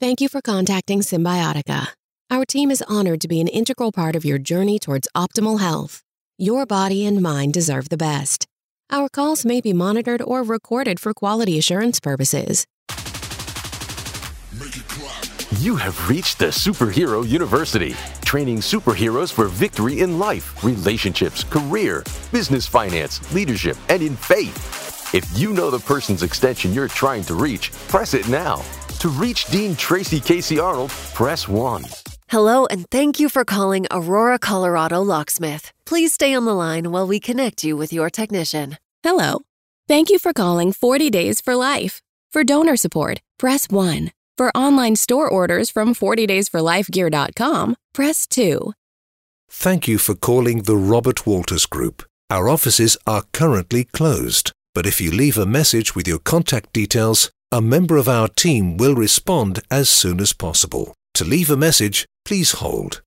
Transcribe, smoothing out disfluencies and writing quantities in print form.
Thank you for contacting Symbiotica. Our team is honored to be an integral part of your journey towards optimal health. Your body and mind deserve the best. Our calls may be monitored or recorded for quality assurance purposes. You have reached the Superhero University, training superheroes for victory in life, relationships, career, business, finance, leadership, and in faith. If you know the person's extension you're trying to reach, press it now. To reach Dean Tracy Casey Arnold, press 1. Hello, and thank you for calling Aurora, Colorado Locksmith. Please stay on the line while we connect you with your technician. Hello. Thank you for calling 40 Days for Life. For donor support, press 1. For online store orders from 40daysforlifegear.com, press 2. Thank you for calling the Robert Walters Group. Our offices are currently closed, but if you leave a message with your contact details, a member of our team will respond as soon as possible. To leave a message, please hold.